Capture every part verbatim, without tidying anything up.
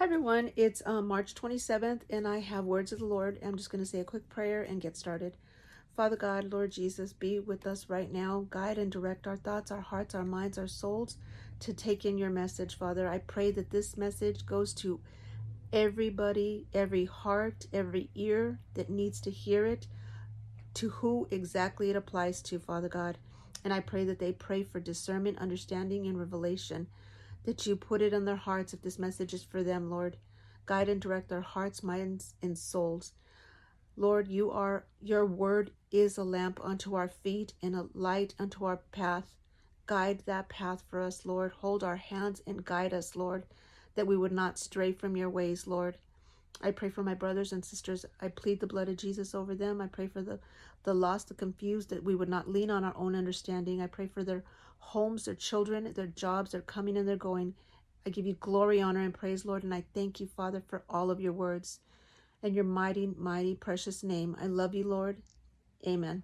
Hi everyone, it's um, March twenty-seventh and I have words of the Lord. I'm just going to say a quick prayer and get started. Father God, Lord Jesus, be with us right now. Guide and direct our thoughts, our hearts, our minds, our souls to take in your message, Father. I pray that this message goes to everybody, every heart, every ear that needs to hear it, to who exactly it applies to, Father God. And I pray that they pray for discernment, understanding, and revelation, that you put it in their hearts if this message is for them, Lord. Guide and direct their hearts, minds, and souls. Lord, you are, your word is a lamp unto our feet and a light unto our path. Guide that path for us, Lord. Hold our hands and guide us, Lord, that we would not stray from your ways, Lord. I pray for my brothers and sisters. I plead the blood of Jesus over them. I pray for the, the lost, the confused, that we would not lean on our own understanding. I pray for their homes, their children, their jobs, their coming and their going. I give you glory, honor, and praise, Lord, and I thank you, Father, for all of your words and your mighty, mighty, precious name. I love you, Lord. Amen.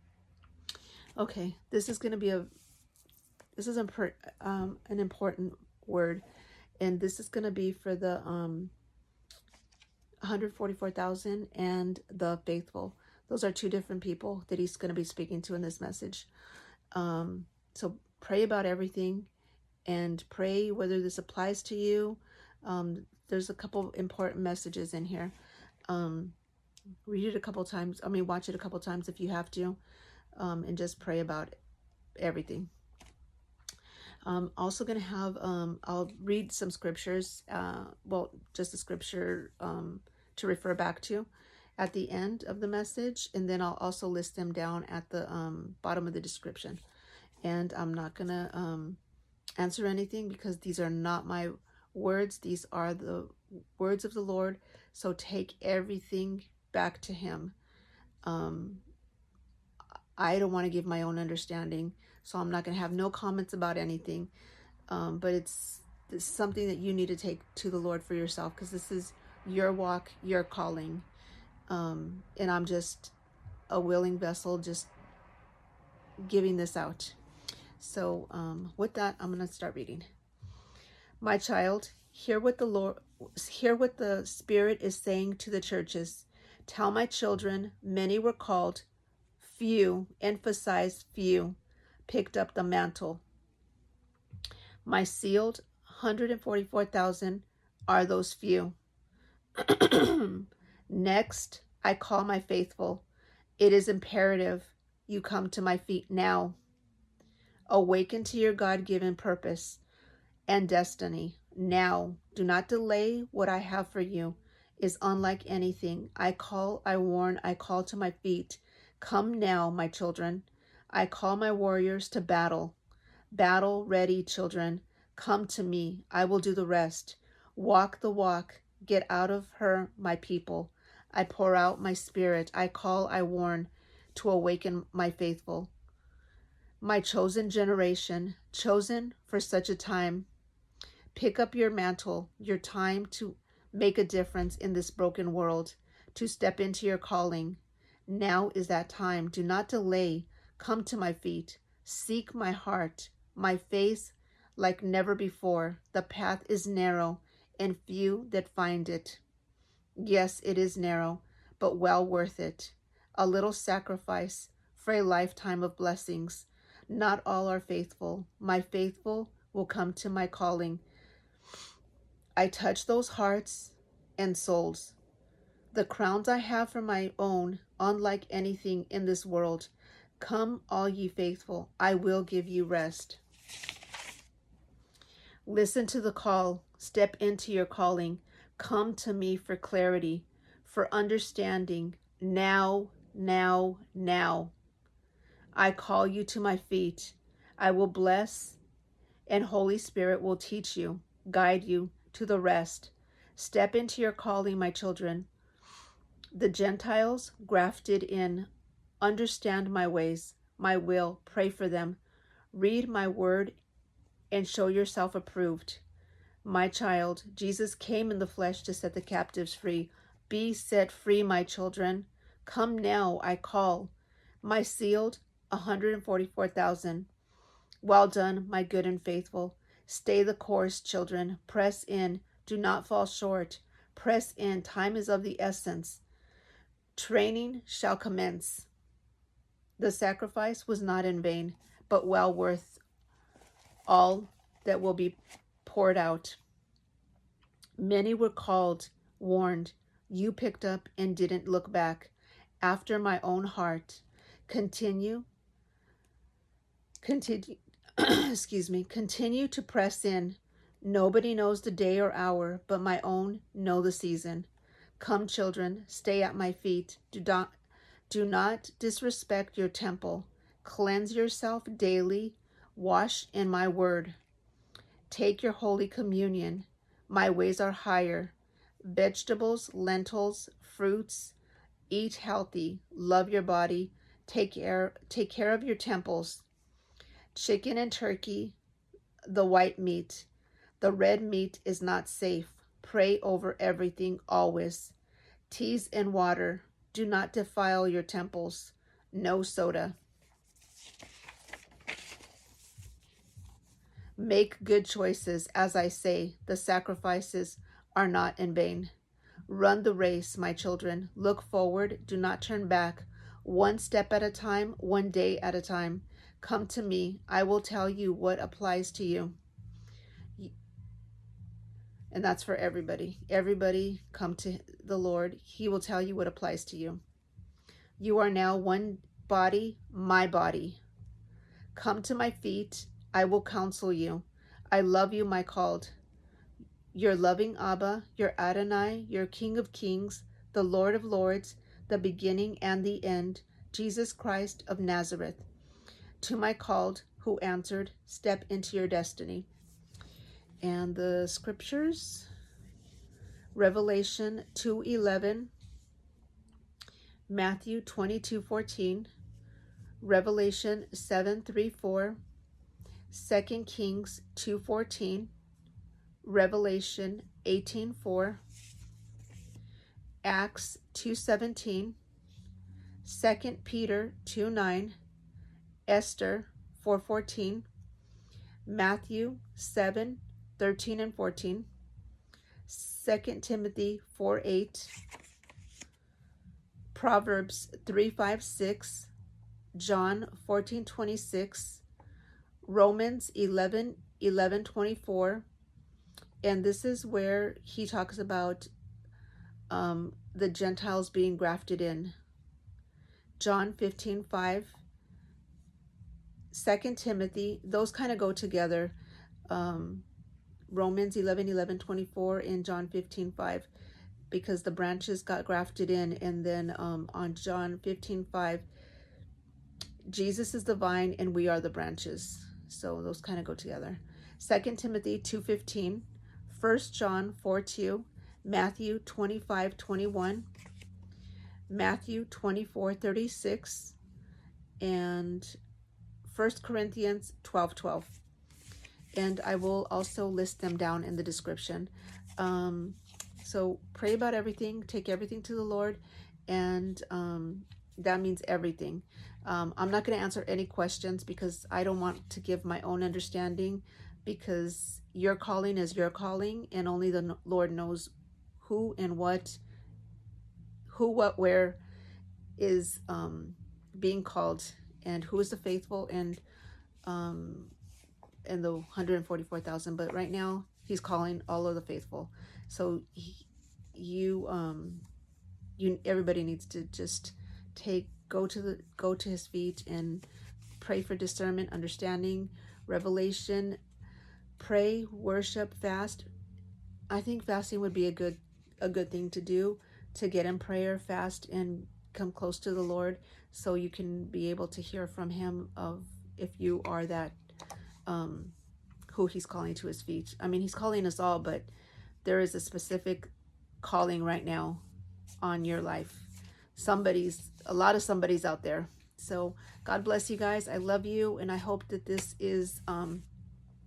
Okay, this is going to be a, this is a, um, an important word, and this is going to be for the, um, one hundred forty-four thousand and the faithful. Those are two different people that he's going to be speaking to in this message. Um, so pray about everything and pray whether this applies to you. Um, there's a couple important messages in here. Um, read it a couple times. I mean, watch it a couple times if you have to, um, and just pray about everything. I'm also going to have, um, I'll read some scriptures, uh, well, just a scripture um, to refer back to at the end of the message, and then I'll also list them down at the um, bottom of the description. And I'm not going to um, answer anything because these are not my words. These are the words of the Lord. So take everything back to him. Um, I don't want to give my own understanding, so I'm not going to have no comments about anything. Um, but it's, it's something that you need to take to the Lord for yourself, because this is your walk, your calling. Um, and I'm just a willing vessel, just giving this out. So um, with that, I'm going to start reading. My child, hear what the Lord, hear what the Spirit is saying to the churches. Tell my children, many were called, few, emphasize few, picked up the mantle. My sealed one hundred forty-four thousand are those few. Next, I call my faithful. It is imperative you come to my feet now. Awaken to your God-given purpose and destiny. Now, do not delay. What I have for you is unlike anything. I call, I warn, I call to my feet. Come now, my children. I call my warriors to battle. Battle ready, children. Come to me. I will do the rest. Walk the walk. Get out of her, my people. I pour out my spirit. I call, I warn, to awaken my faithful. My chosen generation, chosen for such a time. Pick up your mantle, your time to make a difference in this broken world, to step into your calling. Now is that time. Do not delay. Come to my feet. Seek my heart, my face like never before. The path is narrow and few that find it. Yes, it is narrow, but well worth it. A little sacrifice for a lifetime of blessings. Not all are faithful. My faithful will come to my calling. I touch those hearts and souls. The crowns I have for my own, unlike anything in this world. Come, all ye faithful, I will give you rest. Listen to the call. Step into your calling. Come to me for clarity, for understanding. Now, now, now. I call you to my feet. I will bless, and Holy Spirit will teach you, guide you to the rest. Step into your calling, my children. The Gentiles grafted in, understand my ways, my will, pray for them. Read my word and show yourself approved. My child, Jesus came in the flesh to set the captives free. Be set free, my children. Come now, I call. My sealed one hundred forty-four thousand. Well done, my good and faithful. Stay the course, children. Press in. Do not fall short. Press in. Time is of the essence. Training shall commence. The sacrifice was not in vain, but well worth all that will be poured out. Many were called, warned. You picked up and didn't look back. After my own heart. Continue. Continue. excuse me. Continue to press in. Nobody knows the day or hour, but my own know the season. Come, children, stay at my feet. Do not, do not disrespect your temple. Cleanse yourself daily. Wash in my word. Take your holy communion. My ways are higher. Vegetables, lentils, fruits. Eat healthy. Love your body. Take care, take care of your temples. Chicken and turkey, the white meat. The red meat is not safe. Pray over everything always. Teas and water. Do not defile your temples. No soda. Make good choices, as I say. The sacrifices are not in vain. Run the race, my children. Look forward. Do not turn back. One step at a time, one day at a time. Come to me. I will tell you what applies to you. And that's for everybody. Everybody come to the Lord. He will tell you what applies to you. You are now one body, my body. Come to my feet. I will counsel you. I love you, my called. Your loving Abba, your Adonai, your King of Kings, the Lord of Lords, the beginning and the end, Jesus Christ of Nazareth. To my called, who answered, step into your destiny. And the scriptures, Revelation two eleven, Matthew twenty-two fourteen, Revelation seven three four, Second Kings two fourteen, Revelation eighteen four, Acts two seventeen, Second Peter two nine, Esther four fourteen, Matthew seven thirteen and fourteen, Second Timothy four eight, Proverbs three five six, John fourteen twenty-six, Romans eleven eleven twenty-four, and this is where he talks about um, the Gentiles being grafted in. John fifteen five, Second Timothy, those kind of go together. Um, Romans eleven eleven twenty-four and John fifteen five, because the branches got grafted in. And then um, on John fifteen five, Jesus is the vine and we are the branches. So those kind of go together. Second Timothy two fifteen, First John four two, Matthew twenty-five twenty-one, Matthew twenty-four thirty-six, and First Corinthians twelve twelve. And I will also list them down in the description. Um, so pray about everything, take everything to the Lord, and um, that means everything. Um, I'm not going to answer any questions because I don't want to give my own understanding, because your calling is your calling, and only the Lord knows who and what, who, what, where is um, being called, and who is the faithful, and um, and the one hundred forty-four thousand. But right now he's calling all of the faithful. So he, you um you everybody needs to just take go to the go to his feet and pray for discernment, understanding, revelation. Pray, worship, fast. I think fasting would be a good a good thing to do, to get in prayer, fast, and come close to the Lord, so you can be able to hear from him of if you are that um who he's calling to his feet. I mean, he's calling us all, but there is a specific calling right now on your life. Somebody's a lot of somebody's out there. So God bless you guys. I love you, and I hope that this is um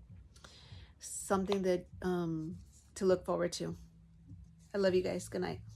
something that um to look forward to. I love you guys. Good night.